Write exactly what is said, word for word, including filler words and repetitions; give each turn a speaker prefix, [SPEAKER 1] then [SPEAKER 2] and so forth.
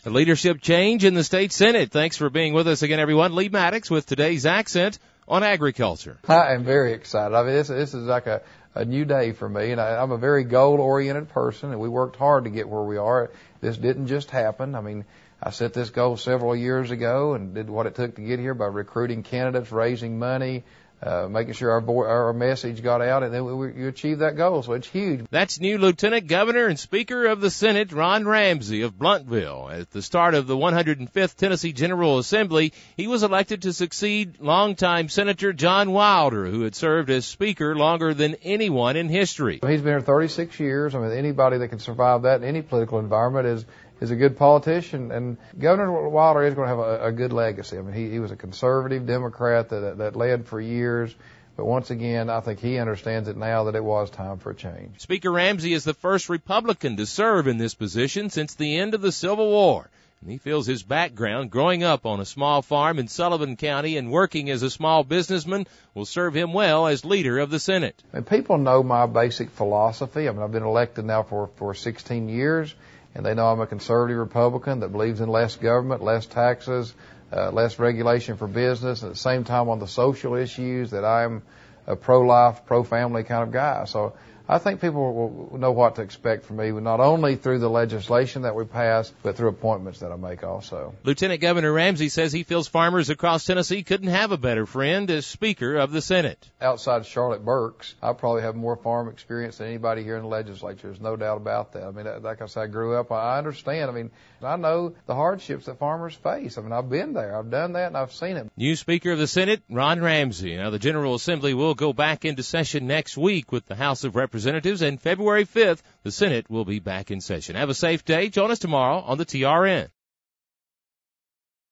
[SPEAKER 1] A leadership change in the state Senate. Thanks for being with us again, everyone. Lee Maddox with today's accent on agriculture.
[SPEAKER 2] I am very excited. I mean, this, this is like a, a new day for me, and I, I'm a very goal-oriented person, and we worked hard to get where we are. This didn't just happen. I mean, I set this goal several years ago and did what it took to get here by recruiting candidates, raising money, Uh, making sure our, vo- our message got out, and then we, we achieved that goal, so it's huge.
[SPEAKER 1] That's new Lieutenant Governor and Speaker of the Senate, Ron Ramsey of Blountville. At the start of the one hundred fifth Tennessee General Assembly, he was elected to succeed longtime Senator John Wilder, who had served as Speaker longer than anyone in history.
[SPEAKER 2] He's been here thirty-six years. I mean, anybody that can survive that in any political environment is is a good politician, and Governor Wilder is going to have a, a good legacy. I mean, he, he was a conservative Democrat that, that led for years, but once again, I think he understands it now that it was time for a change.
[SPEAKER 1] Speaker Ramsey is the first Republican to serve in this position since the end of the Civil War, and he feels his background growing up on a small farm in Sullivan County and working as a small businessman will serve him well as leader of the Senate.
[SPEAKER 2] And people know my basic philosophy. I mean, I've been elected now for, for sixteen years. And they know I'm a conservative Republican that believes in less government, less taxes, uh, less regulation for business, and at the same time on the social issues that I'm a pro-life, pro-family kind of guy. So I think people will know what to expect from me, not only through the legislation that we pass, but through appointments that I make also.
[SPEAKER 1] Lieutenant Governor Ramsey says he feels farmers across Tennessee couldn't have a better friend as Speaker of the Senate.
[SPEAKER 2] Outside Charlotte Burks, I probably have more farm experience than anybody here in the legislature. There's no doubt about that. I mean, like I said, I grew up, I understand. I mean, I know the hardships that farmers face. I mean, I've been there. I've done that, and I've seen it.
[SPEAKER 1] New Speaker of the Senate, Ron Ramsey. Now, the General Assembly will go back into session next week with the House of Representatives, and February fifth, the Senate will be back in session. Have a safe day. Join us tomorrow on the T R N.